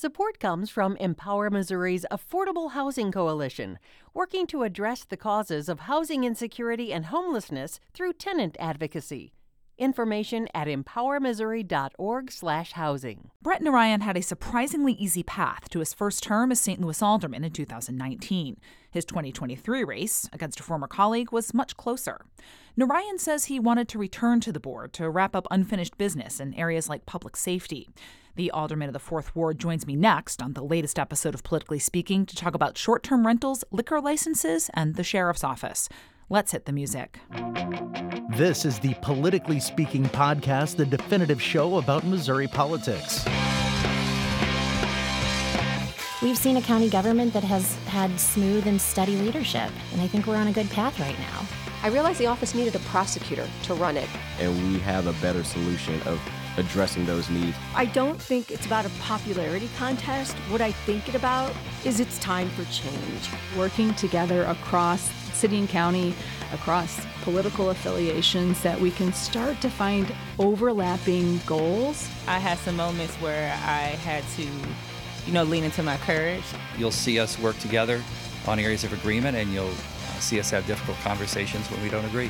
Support comes from Empower Missouri's Affordable Housing Coalition, working to address the causes of housing insecurity and homelessness through tenant advocacy. Information at empowermissouri.org/housing. Brett Narayan had a surprisingly easy path to his first term as St. Louis alderman in 2019. His 2023 race against a former colleague was much closer. Narayan says he wanted to return to the board to wrap up unfinished business in areas like public safety. The alderman of the 4th Ward joins me next on the latest episode of Politically Speaking to talk about short-term rentals, liquor licenses, and the sheriff's office. Let's hit the music. This is the Politically Speaking podcast, the definitive show about Missouri politics. We've seen a county government that has had smooth and steady leadership, and I think we're on a good path right now. I realized the office needed a prosecutor to run it. And we have a better solution of addressing those needs. I don't think it's about a popularity contest. What I think it about is it's time for change. Working together across city and county, across political affiliations, that we can start to find overlapping goals. I had some moments where I had to, lean into my courage. You'll see us work together on areas of agreement, and you'll see us have difficult conversations when we don't agree.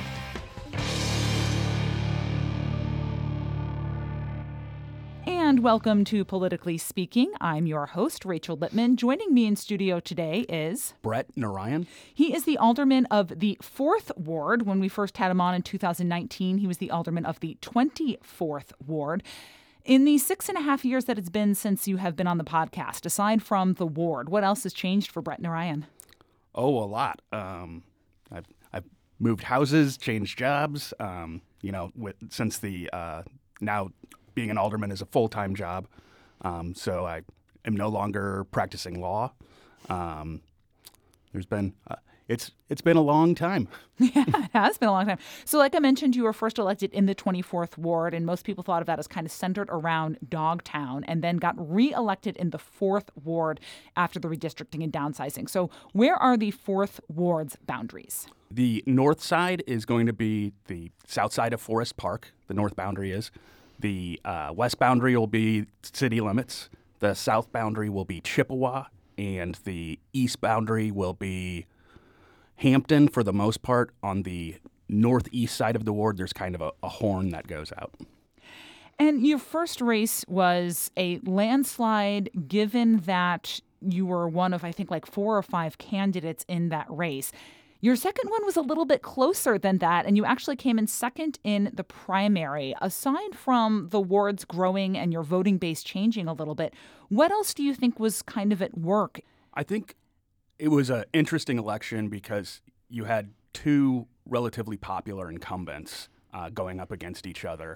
And welcome to Politically Speaking. I'm your host, Rachel Lippman. Joining me in studio today is Brett Narayan. He is the alderman of the 4th Ward. When we first had him on in 2019, he was the alderman of the 24th Ward. In the 6.5 years that it's been since you have been on the podcast, aside from the ward, what else has changed for Brett Narayan? Oh, a lot. I've moved houses, changed jobs. Since the now being an alderman is a full-time job, so I am no longer practicing law. There's been it's been a long time. Yeah, it has been a long time. So like I mentioned, you were first elected in the 24th Ward, and most people thought of that as kind of centered around Dogtown, and then got re-elected in the 4th Ward after the redistricting and downsizing. So where are the 4th Ward's boundaries? The north side is going to be the south side of Forest Park. The north boundary is. The west boundary will be city limits. The south boundary will be Chippewa, and the east boundary will be Hampton for the most part. On the northeast side of the ward, there's kind of a horn that goes out. And your first race was a landslide, given that you were one of, I think, like 4 or 5 candidates in that race. Your second one was a little bit closer than that, and you actually came in second in the primary. Aside from the wards growing and your voting base changing a little bit, what else do you think was kind of at work? I think it was an interesting election because you had 2 relatively popular incumbents going up against each other.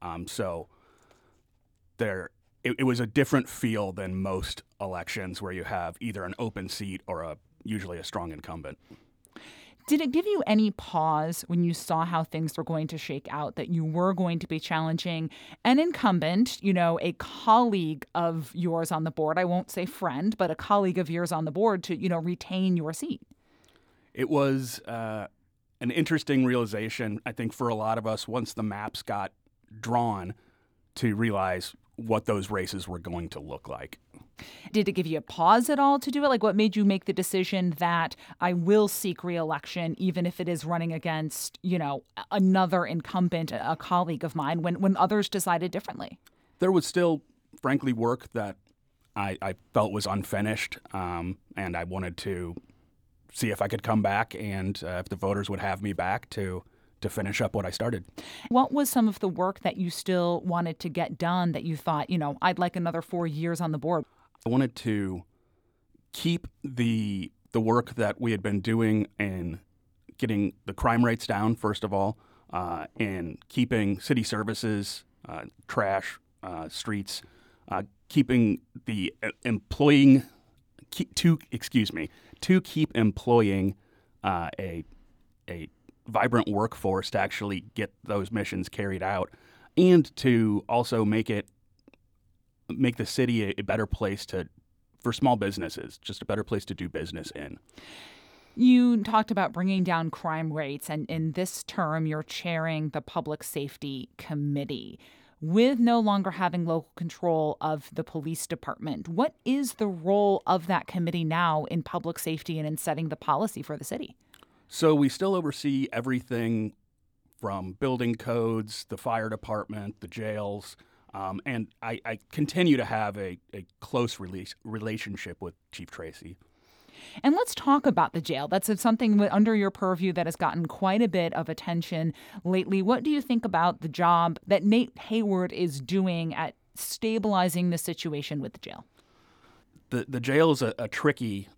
It was a different feel than most elections where you have either an open seat or usually a strong incumbent. Did it give you any pause when you saw how things were going to shake out, that you were going to be challenging an incumbent, a colleague of yours on the board? I won't say friend, but a colleague of yours on the board to, retain your seat. It was an interesting realization, I think, for a lot of us once the maps got drawn to realize what those races were going to look like. Did it give you a pause at all to do it? Like, what made you make the decision that I will seek re-election even if it is running against, another incumbent, a colleague of mine, when others decided differently? There was still, frankly, work that I felt was unfinished, and I wanted to see if I could come back and if the voters would have me back to finish up what I started. What was some of the work that you still wanted to get done that you thought, I'd like another 4 years on the board? I wanted to keep the work that we had been doing in getting the crime rates down, first of all, and keeping city services, trash, streets, keeping the to keep employing a vibrant workforce to actually get those missions carried out, and to also make the city a better place for small businesses, just a better place to do business in. You talked about bringing down crime rates, and in this term, you're chairing the Public Safety Committee. with no longer having local control of the police department. What is the role of that committee now in public safety and in setting the policy for the city? So we still oversee everything from building codes, the fire department, the jails, and I continue to have a close relationship with Chief Tracy. And let's talk about the jail. That's something under your purview that has gotten quite a bit of attention lately. What do you think about the job that Nate Hayward is doing at stabilizing the situation with the jail? The jail is a tricky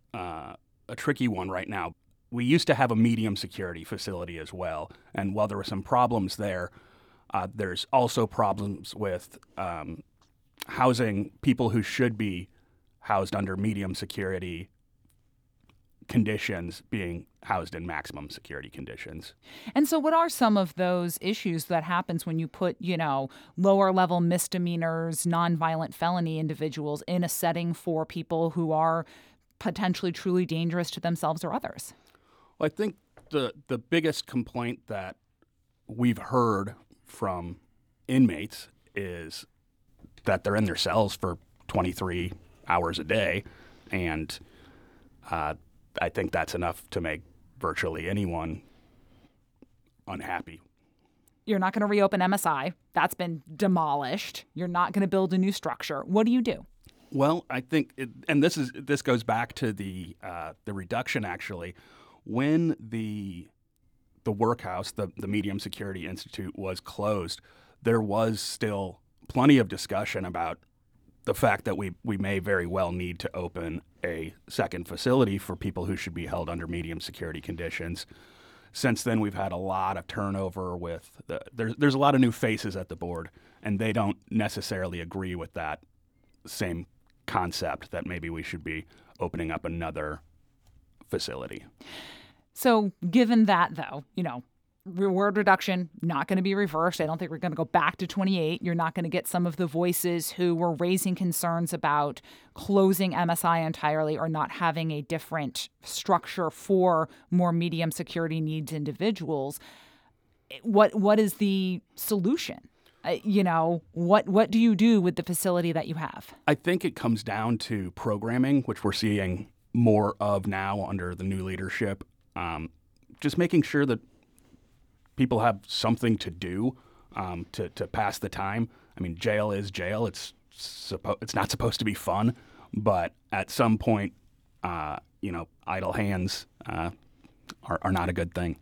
one right now. We used to have a medium security facility as well, and while there were some problems there, there's also problems with housing people who should be housed under medium security conditions being housed in maximum security conditions. And so what are some of those issues that happens when you put, lower level misdemeanors, nonviolent felony individuals in a setting for people who are potentially truly dangerous to themselves or others? Well, I think the biggest complaint that we've heard from inmates is that they're in their cells for 23 hours a day, and I think that's enough to make virtually anyone unhappy. You're not going to reopen MSI. That's been demolished. You're not going to build a new structure. What do you do? Well, I think, this goes back to the reduction, actually. When the workhouse, the Medium Security Institute, was closed, there was still plenty of discussion about the fact that we may very well need to open a second facility for people who should be held under medium security conditions. Since then, we've had a lot of turnover with there's a lot of new faces at the board, and they don't necessarily agree with that same concept that maybe we should be opening up another facility. So given that, though, reward reduction, not going to be reversed. I don't think we're going to go back to 28. You're not going to get some of the voices who were raising concerns about closing MSI entirely or not having a different structure for more medium security needs individuals. What is the solution? What do you do with the facility that you have? I think it comes down to programming, which we're seeing more of now under the new leadership. Just making sure that people have something to do to pass the time. I mean, jail is jail. It's not supposed to be fun, but at some point, idle hands are not a good thing.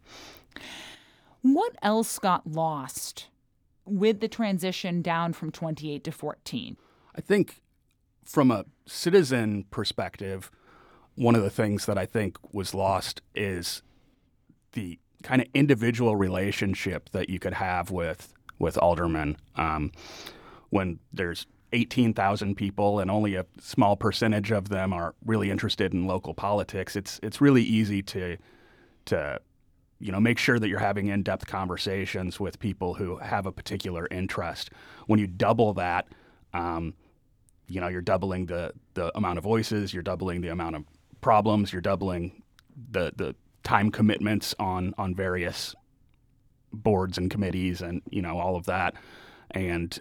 What else got lost with the transition down from 28 to 14? I think from a citizen perspective, one of the things that I think was lost is the kind of individual relationship that you could have with aldermen. When there's 18,000 people and only a small percentage of them are really interested in local politics, it's really easy to make sure that you're having in-depth conversations with people who have a particular interest. When you double that, you're doubling the amount of voices, you're doubling the amount of problems, you're doubling the time commitments on various boards and committees and all of that, and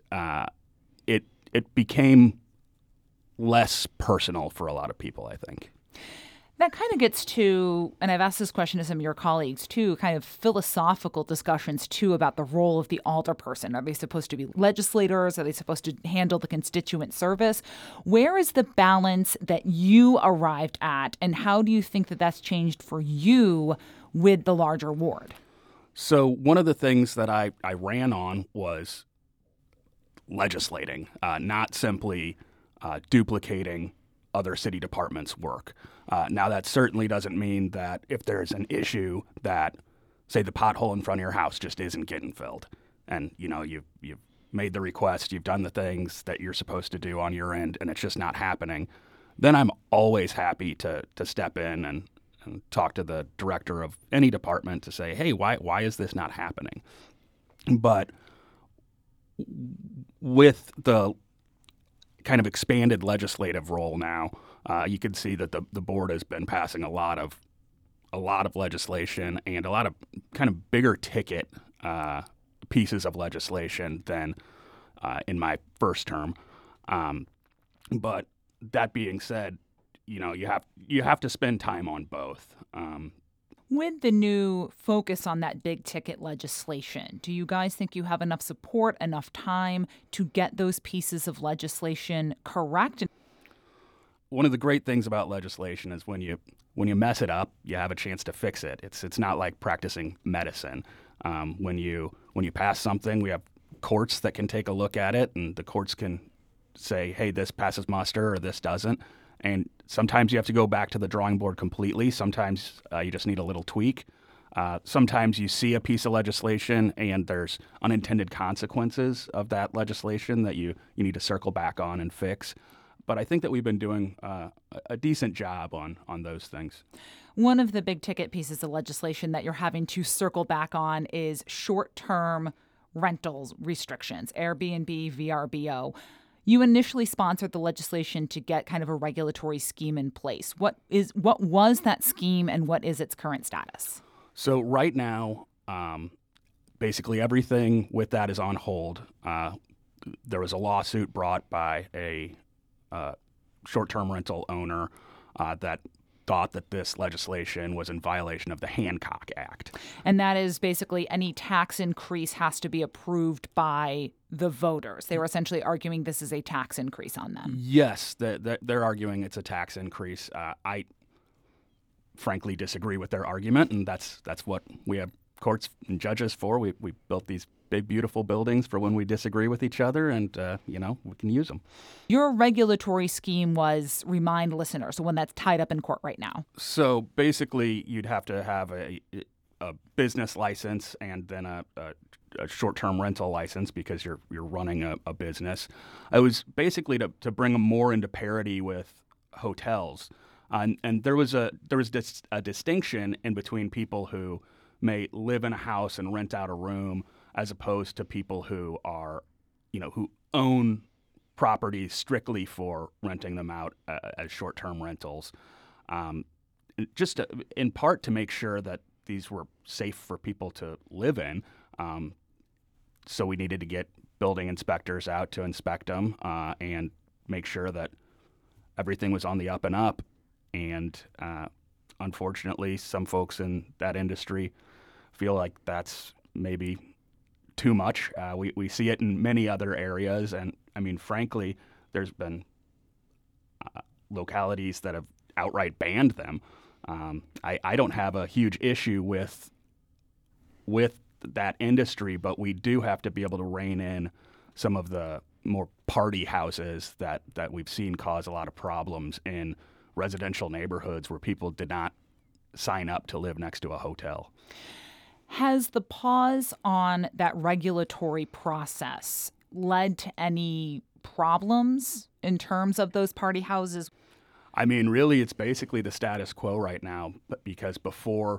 it became less personal for a lot of people, I think. That kind of gets to, and I've asked this question to some of your colleagues too, kind of philosophical discussions too about the role of the alderperson. Are they supposed to be legislators? Are they supposed to handle the constituent service? Where is the balance that you arrived at, and how do you think that that's changed for you with the larger ward? So one of the things that I ran on was legislating, not simply duplicating other city departments' work. Now, that certainly doesn't mean that if there's an issue that, say, the pothole in front of your house just isn't getting filled, and you've made the request, you've done the things that you're supposed to do on your end, and it's just not happening, then I'm always happy to step in and talk to the director of any department to say, hey, why is this not happening? But with the kind of expanded legislative role now, you can see that the board has been passing a lot of legislation and a lot of kind of bigger ticket pieces of legislation than in my first term. But that being said, you have to spend time on both. With the new focus on that big ticket legislation, do you guys think you have enough support, enough time to get those pieces of legislation correct? One of the great things about legislation is when you mess it up, you have a chance to fix it. It's not like practicing medicine. When you pass something, we have courts that can take a look at it, and the courts can say, hey, this passes muster or this doesn't. And sometimes you have to go back to the drawing board completely. Sometimes you just need a little tweak. Sometimes you see a piece of legislation and there's unintended consequences of that legislation that you need to circle back on and fix. But I think that we've been doing a decent job on those things. One of the big ticket pieces of legislation that you're having to circle back on is short-term rentals restrictions, Airbnb, VRBO. You initially sponsored the legislation to get kind of a regulatory scheme in place. What was that scheme and what is its current status? So right now, basically everything with that is on hold. There was a lawsuit brought by a short-term rental owner that thought that this legislation was in violation of the Hancock Act. And that is basically any tax increase has to be approved by the voters. They were essentially arguing this is a tax increase on them. Yes, they're arguing it's a tax increase. I frankly disagree with their argument, and that's what we have courts and judges for. We built these big, beautiful buildings for when we disagree with each other, and, we can use them. Your regulatory scheme was, remind listeners, the one that's tied up in court right now. So basically, you'd have to have a business license and then a short-term rental license because you're running a business. It was basically to bring them more into parity with hotels. And there was a distinction in between people who may live in a house and rent out a room as opposed to people who are, who own properties strictly for renting them out as short-term rentals. Just in part to make sure that these were safe for people to live in. So we needed to get building inspectors out to inspect them and make sure that everything was on the up and up. And unfortunately, some folks in that industry feel like that's maybe too much. We see it in many other areas. And I mean, frankly, there's been localities that have outright banned them. I don't have a huge issue with that industry, but we do have to be able to rein in some of the more party houses that we've seen cause a lot of problems in residential neighborhoods where people did not sign up to live next to a hotel. Has the pause on that regulatory process led to any problems in terms of those party houses? I mean, really, it's basically the status quo right now, because before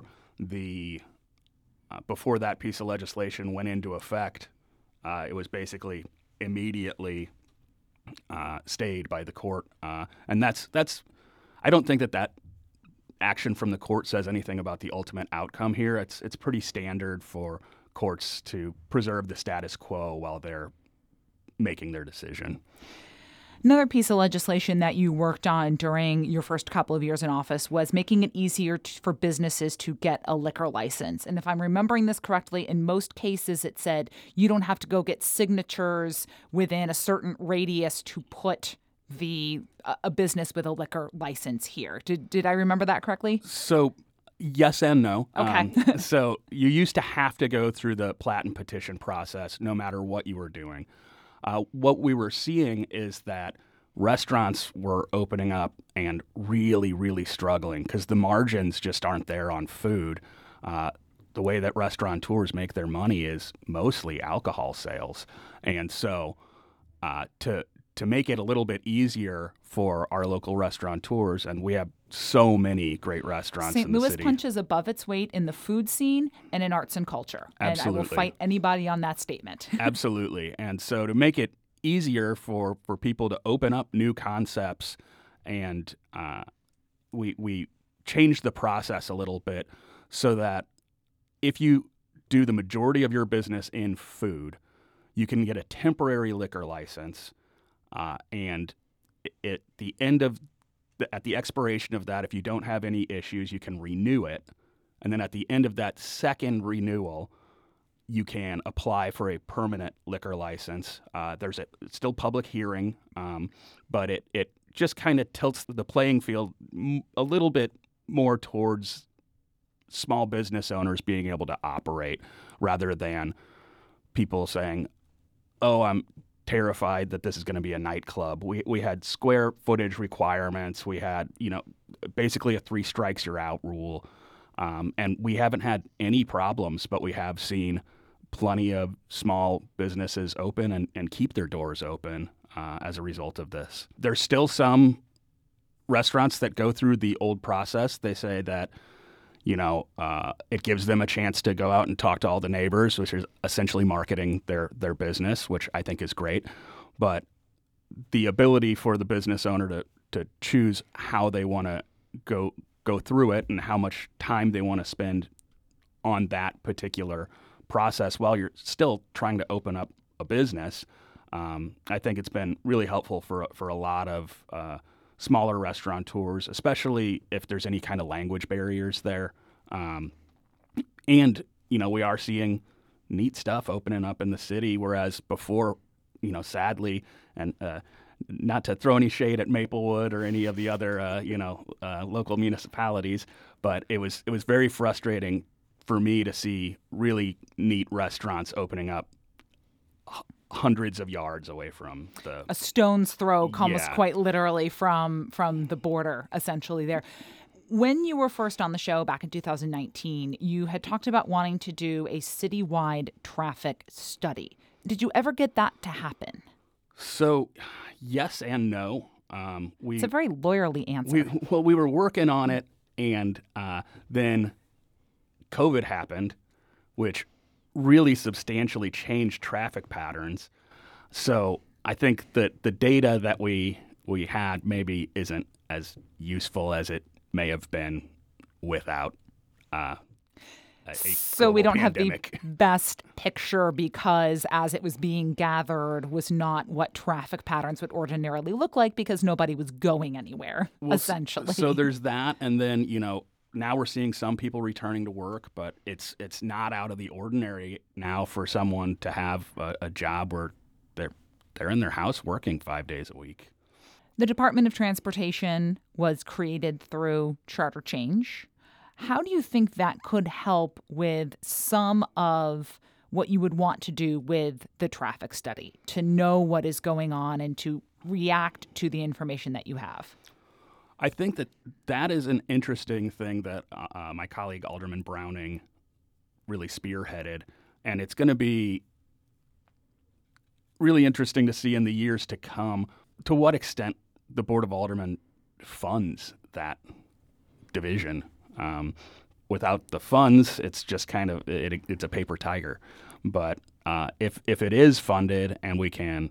that piece of legislation went into effect, it was basically immediately stayed by the court, and that's. I don't think that action from the court says anything about the ultimate outcome here. It's pretty standard for courts to preserve the status quo while they're making their decision. Another piece of legislation that you worked on during your first couple of years in office was making it easier for businesses to get a liquor license. And if I'm remembering this correctly, in most cases it said you don't have to go get signatures within a certain radius to put a business with a liquor license here. Did I remember that correctly? So yes and no. Okay. So you used to have to go through the plat and petition process no matter what you were doing. What we were seeing is that restaurants were opening up and really, really struggling because the margins just aren't there on food. The way that restaurateurs make their money is mostly alcohol sales. And so to make it a little bit easier for our local restaurateurs, and we have so many great restaurants in the city. St. Louis punches above its weight in the food scene and in arts and culture. Absolutely. And I will fight anybody on that statement. Absolutely. And so to make it easier for people to open up new concepts, and we changed the process a little bit so that if you do the majority of your business in food, you can get a temporary liquor license, and at the expiration of that, if you don't have any issues, you can renew it. And then at the end of that second renewal, you can apply for a permanent liquor license. There's still public hearing, but it just kind of tilts the playing field a little bit more towards small business owners being able to operate rather than people saying, oh, I'm terrified that this is going to be a nightclub. We had square footage requirements. We had, basically a 3 strikes you're out rule. And we haven't had any problems, but we have seen plenty of small businesses open and keep their doors open as a result of this. There's still some restaurants that go through the old process. They say that, it gives them a chance to go out and talk to all the neighbors, which is essentially marketing their business, which I think is great. But the ability for the business owner to choose how they want to go through it and how much time they want to spend on that particular process while you're still trying to open up a business, I think it's been really helpful for a lot of smaller restaurateurs, especially if there's any kind of language barriers there. And, we are seeing neat stuff opening up in the city, whereas before, sadly, and not to throw any shade at Maplewood or any of the other, local municipalities, but it was very frustrating for me to see really neat restaurants opening up hundreds of yards away from a stone's throw, almost quite literally from the border, essentially there. When you were first on the show back in 2019, you had talked about wanting to do a citywide traffic study. Did you ever get that to happen? So, yes and no. It's a very lawyerly answer. We were working on it, and then COVID happened, which really substantially changed traffic patterns. So I think that the data that we had maybe isn't as useful as it may have been without so we don't pandemic. Have the best picture because as it was being gathered was not what traffic patterns would ordinarily look like because nobody was going anywhere, essentially. So there's that, and then, now we're seeing some people returning to work, but it's not out of the ordinary now for someone to have a job where they're in their house working 5 days a week. The Department of Transportation was created through charter change. How do you think that could help with some of what you would want to do with the traffic study, to know what is going on and to react to the information that you have? I think that is an interesting thing that my colleague Alderman Browning really spearheaded, and it's going to be really interesting to see in the years to come to what extent the Board of Aldermen funds that division. Without the funds, it's just kind of it's a paper tiger. But if it is funded and we can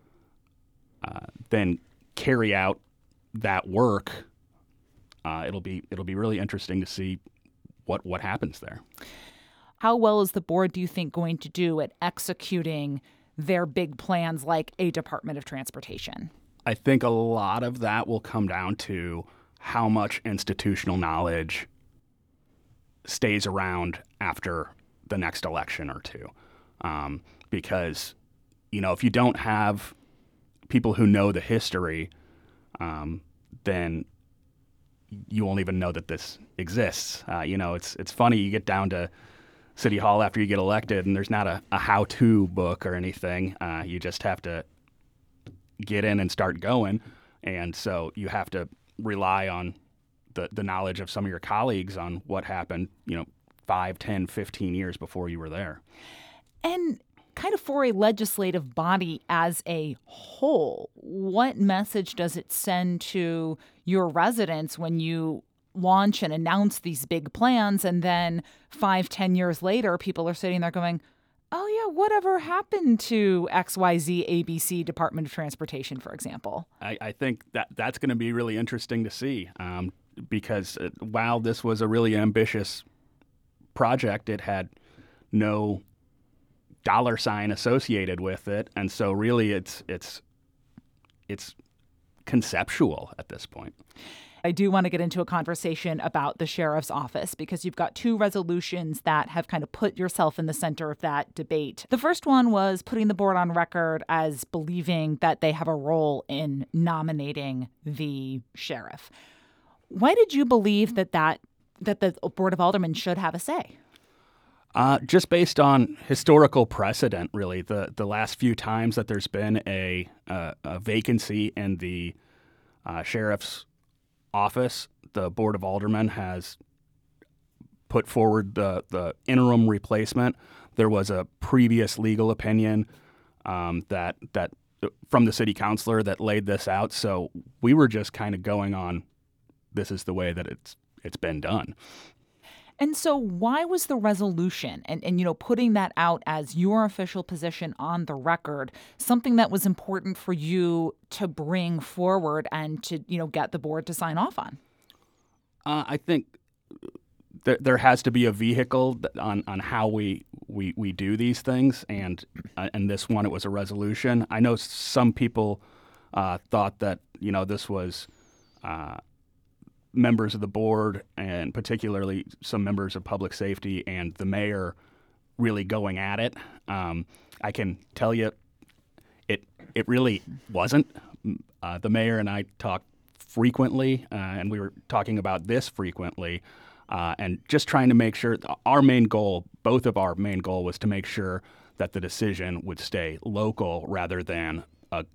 then carry out that work, it'll be really interesting to see what happens there. How well is the board, do you think, going to do at executing their big plans like a Department of Transportation? I think a lot of that will come down to how much institutional knowledge stays around after the next election or two. Because, if you don't have people who know the history, then you won't even know that this exists. It's funny, you get down to City Hall after you get elected and there's not a how-to book or anything. You just have to get in and start going. And so you have to rely on the knowledge of some of your colleagues on what happened, 5, 10, 15 years before you were there. And kind of for a legislative body as a whole, what message does it send to your residents when you launch and announce these big plans and then 5, 10 years later, people are sitting there going, oh, yeah, whatever happened to XYZ ABC Department of Transportation, for example? I think that's going to be really interesting to see because while this was a really ambitious project, it had no dollar sign associated with it, and so really it's conceptual at this point. I do want to get into a conversation about the sheriff's office because you've got two resolutions that have kind of put yourself in the center of that debate. The first one was putting the board on record as believing that they have a role in nominating the sheriff. Why did you believe that the Board of Aldermen should have a say? Just based on historical precedent, really. The last few times that there's been a vacancy in the sheriff's office, the Board of Aldermen has put forward the interim replacement. There was a previous legal opinion that from the city councilor that laid this out. So we were just kind of going on, this is the way that it's been done. And so why was the resolution and putting that out as your official position on the record something that was important for you to bring forward and to, get the board to sign off on? I think there has to be a vehicle on how we do these things. And this one, it was a resolution. I know some people thought that, this was members of the board and particularly some members of public safety and the mayor really going at it. I can tell you it really wasn't. The mayor and I talked frequently, and we were talking about this frequently, and just trying to make sure our main goal, both of our main goal, was to make sure that the decision would stay local rather than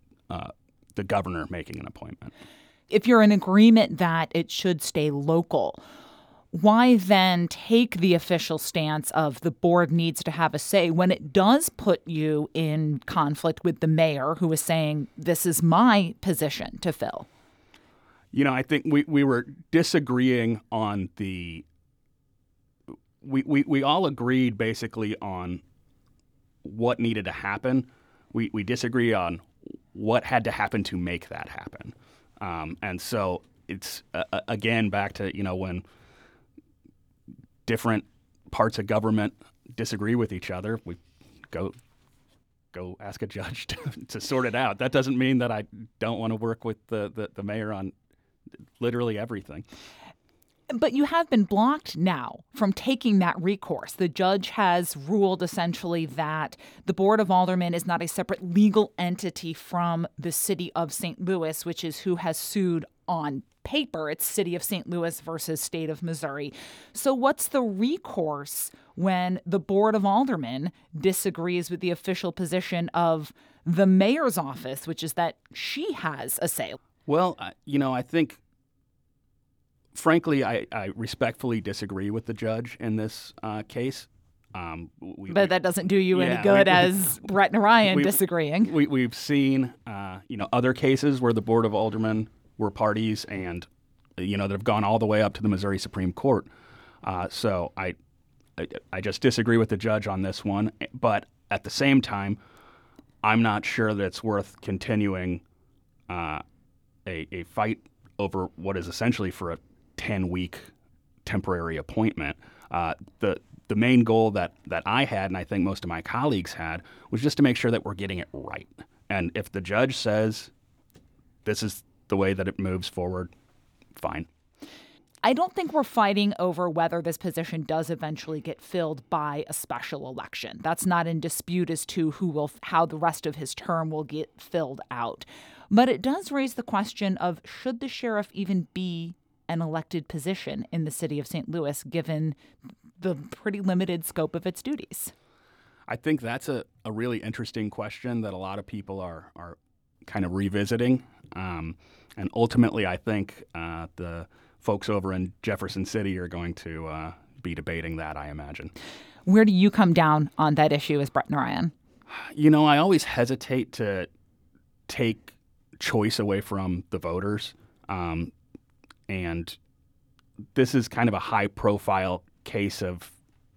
the governor making an appointment. If you're in agreement that it should stay local, why then take the official stance of the board needs to have a say when it does put you in conflict with the mayor who is saying, this is my position to fill? I think we were disagreeing on we all agreed basically on what needed to happen. We disagree on what had to happen to make that happen. And so it's, again, back to, when different parts of government disagree with each other, we go ask a judge to sort it out. That doesn't mean that I don't want to work with the mayor on literally everything. But you have been blocked now from taking that recourse. The judge has ruled essentially that the Board of Aldermen is not a separate legal entity from the city of St. Louis, which is who has sued on paper. It's City of St. Louis versus State of Missouri. So what's the recourse when the Board of Aldermen disagrees with the official position of the mayor's office, which is that she has a say? Well, I think, frankly, I respectfully disagree with the judge in this case. But that doesn't do you any good as Brett Narayan disagreeing. We've seen, other cases where the Board of Aldermen were parties and, that have gone all the way up to the Missouri Supreme Court. So I just disagree with the judge on this one. But at the same time, I'm not sure that it's worth continuing a fight over what is essentially for a 10-week temporary appointment. The main goal that I had, and I think most of my colleagues had, was just to make sure that we're getting it right. And if the judge says this is the way that it moves forward, fine. I don't think we're fighting over whether this position does eventually get filled by a special election. That's not in dispute as to how the rest of his term will get filled out. But it does raise the question of, should the sheriff even be an elected position in the city of St. Louis, given the pretty limited scope of its duties? I think that's a really interesting question that a lot of people are kind of revisiting. And ultimately, I think the folks over in Jefferson City are going to be debating that, I imagine. Where do you come down on that issue as Brett Narayan? I always hesitate to take choice away from the voters. And this is kind of a high-profile case of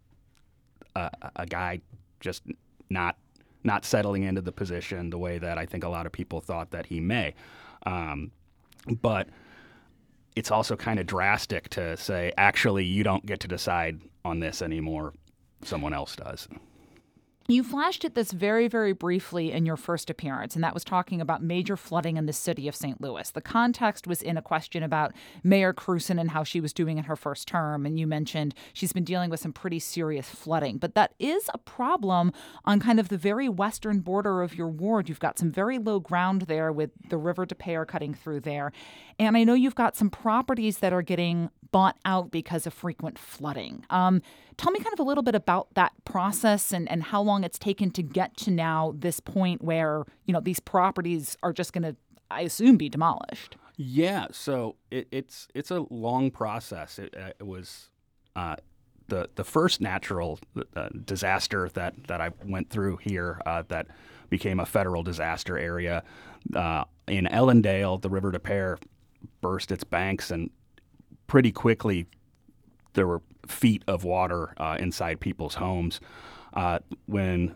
a guy just not settling into the position the way that I think a lot of people thought that he may. But it's also kind of drastic to say, actually, you don't get to decide on this anymore. Someone else does. You flashed at this very, very briefly in your first appearance, and that was talking about major flooding in the city of St. Louis. The context was in a question about Mayor Krewson and how she was doing in her first term, and you mentioned she's been dealing with some pretty serious flooding. But that is a problem on kind of the very western border of your ward. You've got some very low ground there with the River Des Peres cutting through there. And I know you've got some properties that are getting bought out because of frequent flooding. Tell me kind of a little bit about that process and how long it's taken to get to now this point where, these properties are just going to, I assume, be demolished. Yeah, so it's a long process. It was the first natural disaster that I went through here that became a federal disaster area. In Ellendale, the River Des Peres burst its banks, and pretty quickly there were feet of water inside people's homes. When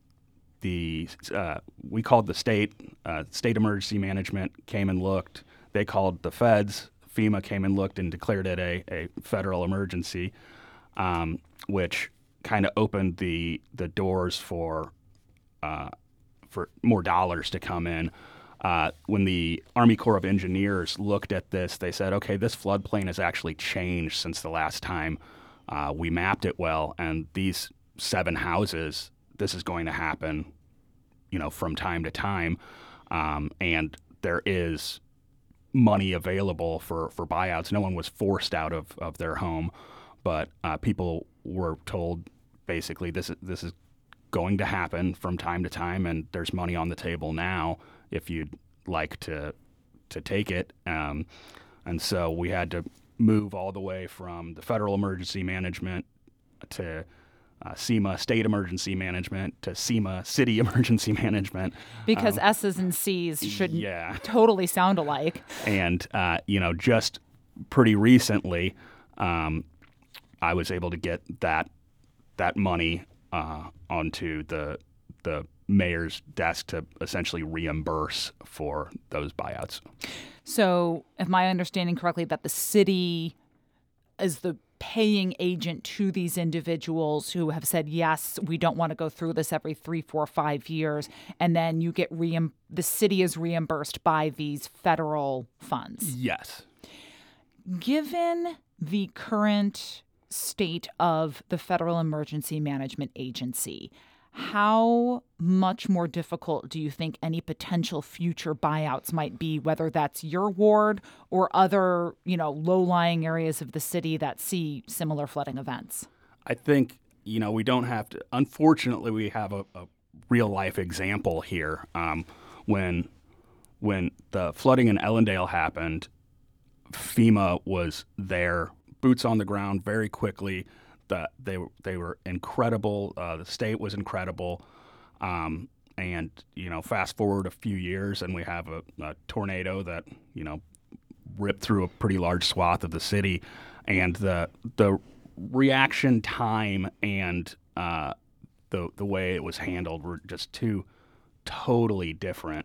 we called the state emergency management came and looked. They called the feds. FEMA came and looked and declared it a federal emergency, which kind of opened the doors for more dollars to come in. When the Army Corps of Engineers looked at this, they said, okay, this floodplain has actually changed since the last time we mapped it well, and these 7 houses, this is going to happen, from time to time, and there is money available for buyouts. No one was forced out of their home, but people were told basically this is going to happen from time to time, and there's money on the table now if you'd like to take it. And so we had to move all the way from the Federal Emergency Management to SEMA, State Emergency Management, to SEMA, City Emergency Management. Because S's and C's shouldn't totally sound alike. And, just pretty recently, I was able to get that money onto the mayor's desk to essentially reimburse for those buyouts. So, if my understanding correctly, that the city is the paying agent to these individuals who have said, yes, we don't want to go through this every 3, 4, 5 years, and then you get the city is reimbursed by these federal funds. Yes. Given the current state of the Federal Emergency Management Agency, how much more difficult do you think any potential future buyouts might be, whether that's your ward or other, low-lying areas of the city that see similar flooding events? I think, we don't have to. Unfortunately, we have a real-life example here. When the flooding in Ellendale happened, FEMA was there, boots on the ground, very quickly. They were incredible. The state was incredible. And, fast forward a few years and we have a tornado that, ripped through a pretty large swath of the city. And the reaction time and the way it was handled were just two totally different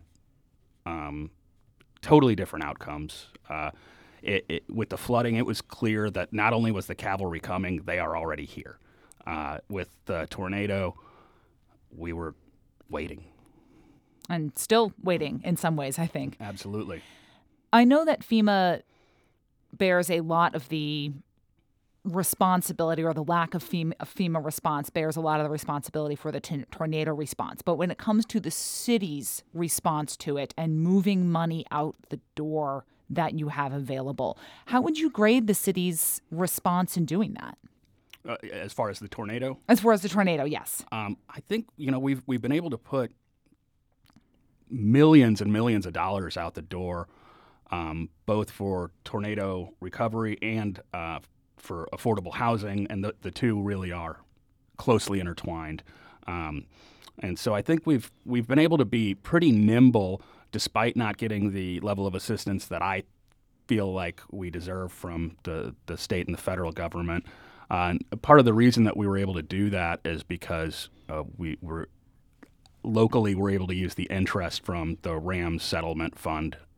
outcomes. With the flooding, it was clear that not only was the cavalry coming, they are already here. With the tornado, we were waiting. And still waiting in some ways, I think. Absolutely. I know that FEMA bears a lot of the responsibility, or the lack of FEMA response bears a lot of the responsibility for the tornado response. But when it comes to the city's response to it and moving money out the door that you have available, how would you grade the city's response in doing that? As far as the tornado? As far as the tornado, yes. I think, we've been able to put millions and millions of dollars out the door, both for tornado recovery and for affordable housing, and the two really are closely intertwined. And so I think we've been able to be pretty nimble despite not getting the level of assistance that I feel like we deserve from the state and the federal government. And part of the reason that we were able to do that is because we were able to use the interest from the RAM settlement fund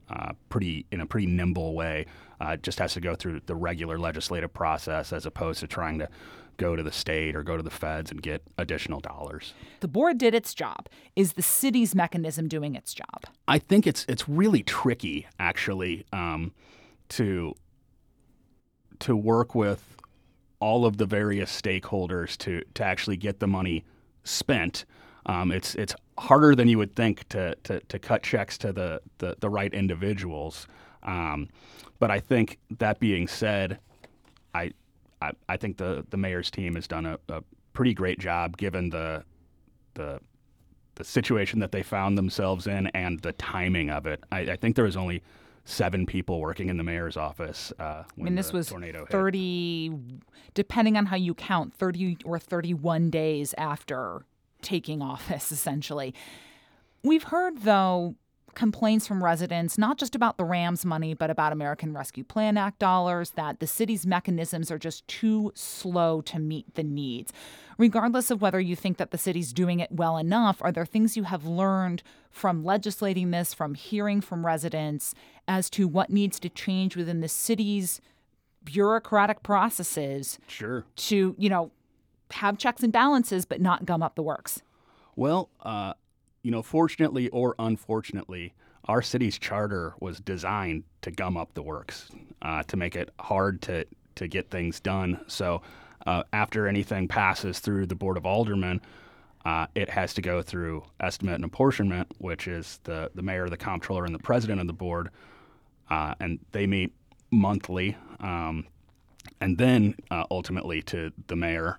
in a pretty nimble way. It just has to go through the regular legislative process as opposed to trying to go to the state or go to the feds and get additional dollars. The board did its job. Is the city's mechanism doing its job? I think it's really tricky, actually, to work with all of the various stakeholders to actually get the money spent. It's harder than you would think to cut checks to the right individuals. But I think that being said, I think the mayor's team has done a pretty great job given the situation that they found themselves in and the timing of it. I think there was only 7 people working in the mayor's office when this was tornado hit. 30, depending on how you count, 30 or 31 days after taking office, essentially. We've heard, though, complaints from residents, not just about the RAMS money, but about American Rescue Plan Act dollars, that the city's mechanisms are just too slow to meet the needs. Regardless of whether you think that the city's doing it well enough, are there things you have learned from legislating this, from hearing from residents, as to what needs to change within the city's bureaucratic processes to, have checks and balances but not gum up the works? Well, fortunately or unfortunately, our city's charter was designed to gum up the works, to make it hard to get things done. So after anything passes through the Board of Aldermen, it has to go through estimate and apportionment, which is the mayor, the comptroller, and the president of the board, and they meet monthly, and then ultimately to the mayor.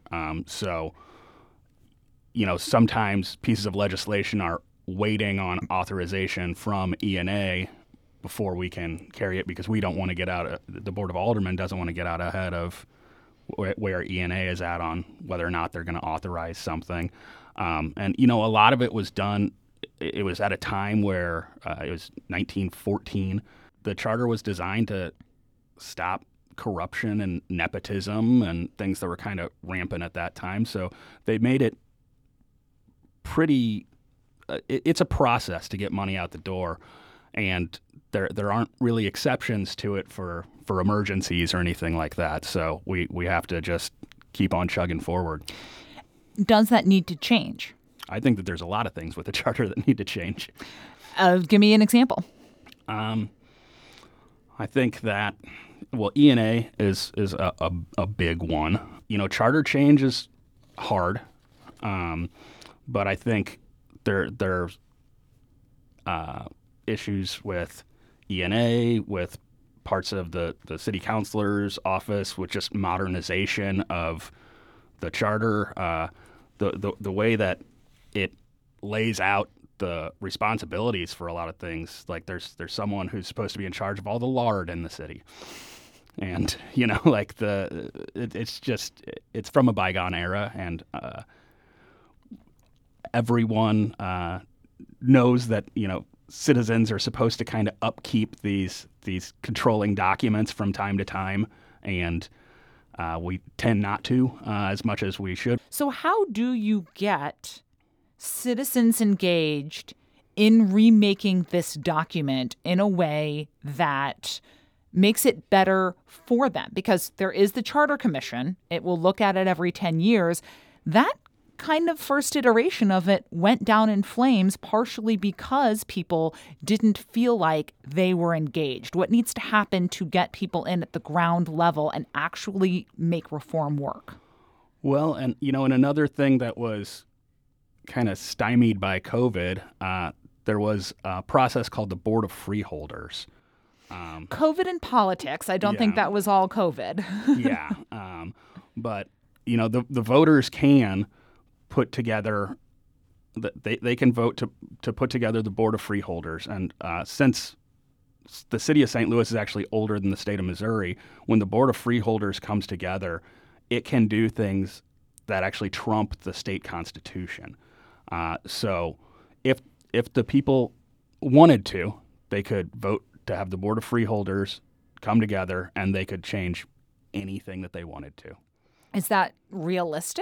Sometimes pieces of legislation are waiting on authorization from E&A before we can carry it because we don't want to get out. The Board of Aldermen doesn't want to get out ahead of where E&A is at on whether or not they're going to authorize something. And a lot of it was done. It was at a time where it was 1914. The charter was designed to stop corruption and nepotism and things that were kind of rampant at that time. So they made it pretty. It's a process to get money out the door, and there aren't really exceptions to it for emergencies or anything like that. So we have to just keep on chugging forward. Does that need to change? I think that there's a lot of things with the charter that need to change. Give me an example. I think that, E&A is a big one. Charter change is hard, but I think there's issues with E&A, with parts of the city councilor's office, with just modernization of the charter, the way that it lays out the responsibilities for a lot of things. Like there's someone who's supposed to be in charge of all the lard in the city. And, it's from a bygone era, and everyone knows that, citizens are supposed to kind of upkeep these controlling documents from time to time, and we tend not to as much as we should. So how do you get citizens engaged in remaking this document in a way that makes it better for them? Because there is the Charter Commission. It will look at it every 10 years. That kind of first iteration of it went down in flames, partially because people didn't feel like they were engaged. What needs to happen to get people in at the ground level and actually make reform work? Well, and, and another thing that was kind of stymied by COVID, there was a process called the Board of Freeholders. COVID and politics. I don't think that was all COVID. Yeah. But, the voters can put together, they can vote to put together the Board of Freeholders. And since the city of St. Louis is actually older than the state of Missouri, when the Board of Freeholders comes together, it can do things that actually trump the state constitution. So if the people wanted to, they could vote to have the Board of Freeholders come together, and they could change anything that they wanted to. Is that realistic, though?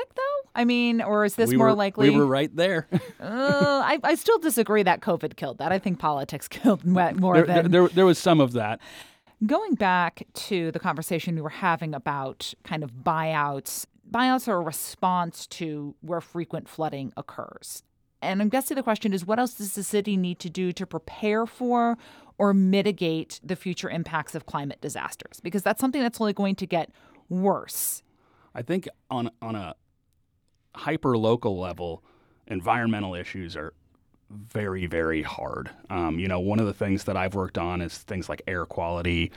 I mean, or is this we more were, likely? We were right there. I still disagree that COVID killed that. I think politics killed more than... There was some of that. Going back to the conversation we were having about kind of buyouts are a response to where frequent flooding occurs. And I'm guessing the question is, what else does the city need to do to prepare for or mitigate the future impacts of climate disasters? Because that's something that's only going to get worse. I think on a hyper-local level, environmental issues are very, very hard. One of the things that I've worked on is things like air quality,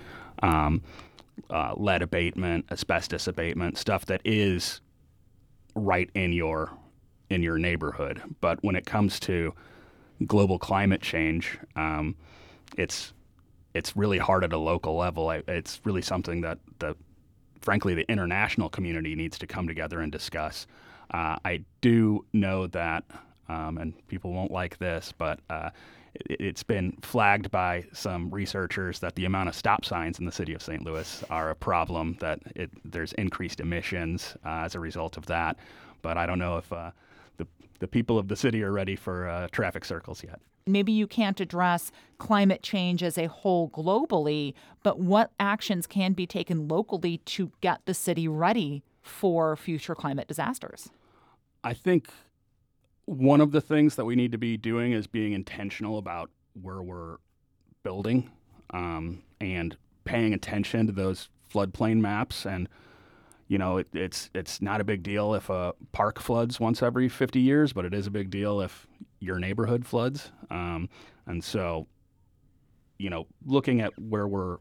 lead abatement, asbestos abatement, stuff that is right in your neighborhood. But when it comes to global climate change, it's really hard at a local level. It's really something that frankly the international community needs to come together and discuss. I do know that, and people won't like this, but it's been flagged by some researchers that the amount of stop signs in the city of St. Louis are a problem, that there's increased emissions as a result of that. But I don't know if the people of the city are ready for traffic circles yet. Maybe you can't address climate change as a whole globally, but what actions can be taken locally to get the city ready for future climate disasters? I think one of the things that we need to be doing is being intentional about where we're building, and paying attention to those floodplain maps. And it's not a big deal if a park floods once every 50 years, but it is a big deal if your neighborhood floods. And so, looking at where we're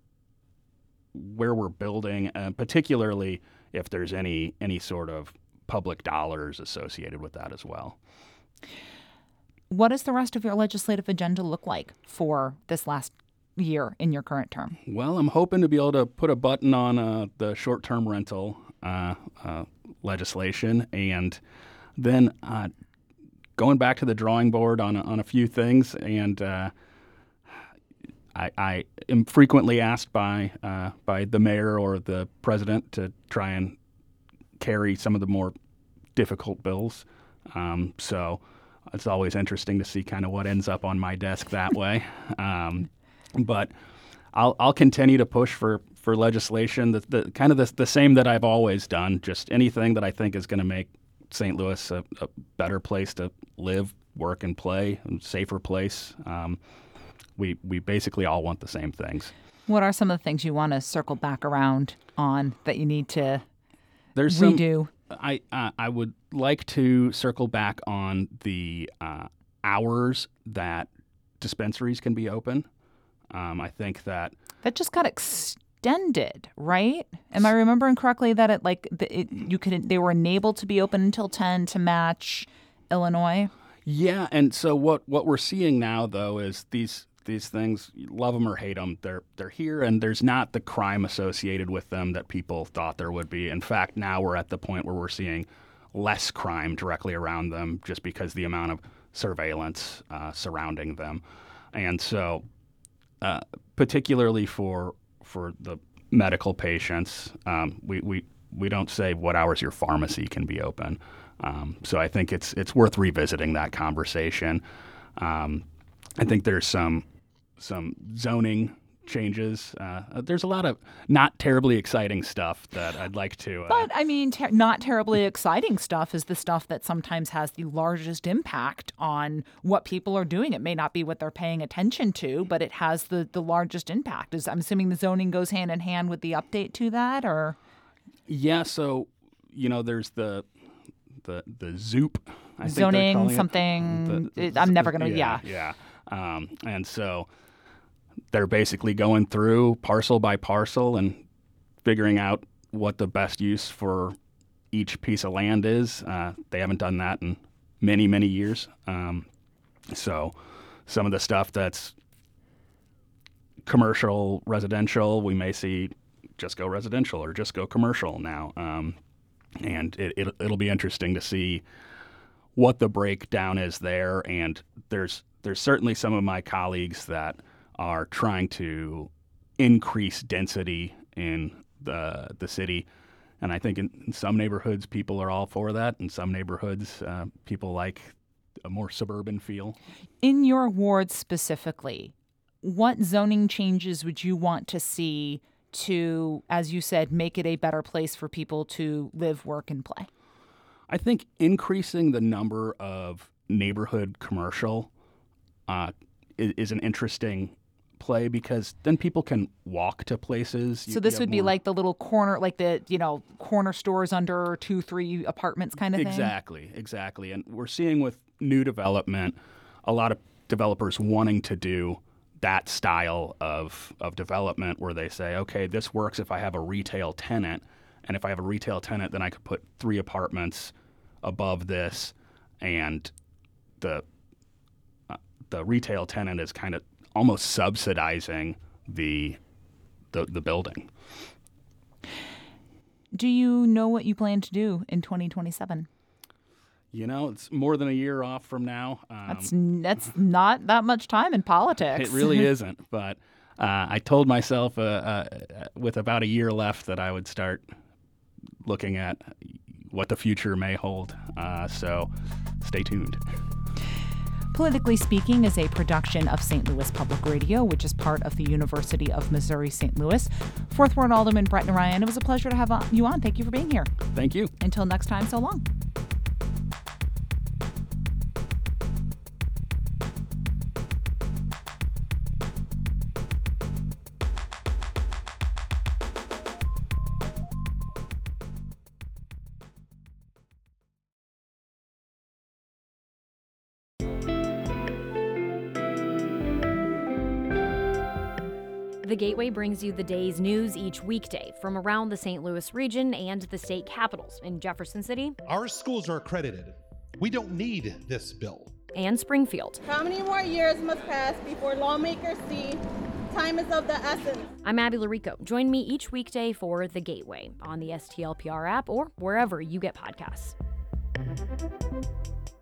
building, particularly if there's any sort of public dollars associated with that as well. What does the rest of your legislative agenda look like for this last year in your current term? Well, I'm hoping to be able to put a button on the short-term rental legislation, and then going back to the drawing board on a few things. And I am frequently asked by the mayor or the president to try and carry some of the more difficult bills. So it's always interesting to see kind of what ends up on my desk that way. But I'll continue to push for legislation the kind of the same that I've always done. Just anything that I think is going to make St. Louis a better place to live, work, and play, a safer place. We basically all want the same things. What are some of the things you want to circle back around on that you need to redo? I would like to circle back on the hours that dispensaries can be open. I think that just got extended, right? Am I remembering correctly that they were enabled to be open until 10 to match Illinois? Yeah, and so what we're seeing now though is these things, you love them or hate them, they're here, and there's not the crime associated with them that people thought there would be. In fact, now we're at the point where we're seeing less crime directly around them just because the amount of surveillance surrounding them. And so particularly for the medical patients, we don't say what hours your pharmacy can be open. So I think it's worth revisiting that conversation. I think there's some zoning changes. There's a lot of not terribly exciting stuff that I'd like to... But, I mean, not terribly exciting stuff is the stuff that sometimes has the largest impact on what people are doing. It may not be what they're paying attention to, but it has the largest impact. I'm assuming the zoning goes hand in hand with the update to that, or... Yeah, so, there's the ZOOP, I think zoning something... I'm never going to... Yeah. And so they're basically going through parcel by parcel and figuring out what the best use for each piece of land is. They haven't done that in many, many years. So some of the stuff that's commercial, residential, we may see just go residential or just go commercial now. And it'll be interesting to see what the breakdown is there. And there's certainly some of my colleagues that are trying to increase density in the city. And I think in some neighborhoods, people are all for that. In some neighborhoods, people like a more suburban feel. In your ward specifically, what zoning changes would you want to see to, as you said, make it a better place for people to live, work, and play? I think increasing the number of neighborhood commercial is an interesting play, because then people can walk to places. So this would be like the little corner, like the, corner stores under 2-3 apartments kind of thing? Exactly. And we're seeing with new development, a lot of developers wanting to do that style of development where they say, okay, this works if I have a retail tenant. And if I have a retail tenant, then I could put 3 apartments above this, and the retail tenant is kind of almost subsidizing the building. Do you know what you plan to do in 2027? It's more than a year off from now. That's not that much time in politics. It really isn't. But I told myself with about a year left that I would start looking at what the future may hold. So stay tuned. Politically Speaking is a production of St. Louis Public Radio, which is part of the University of Missouri St. Louis. Fourth Ward Alderman Brett Narayan, it was a pleasure to have you on. Thank you for being here. Thank you. Until next time, so long. The Gateway brings you the day's news each weekday from around the St. Louis region and the state capitals in Jefferson City. Our schools are accredited. We don't need this bill. And Springfield. How many more years must pass before lawmakers see time is of the essence? I'm Abby Larico. Join me each weekday for The Gateway on the STLPR app or wherever you get podcasts.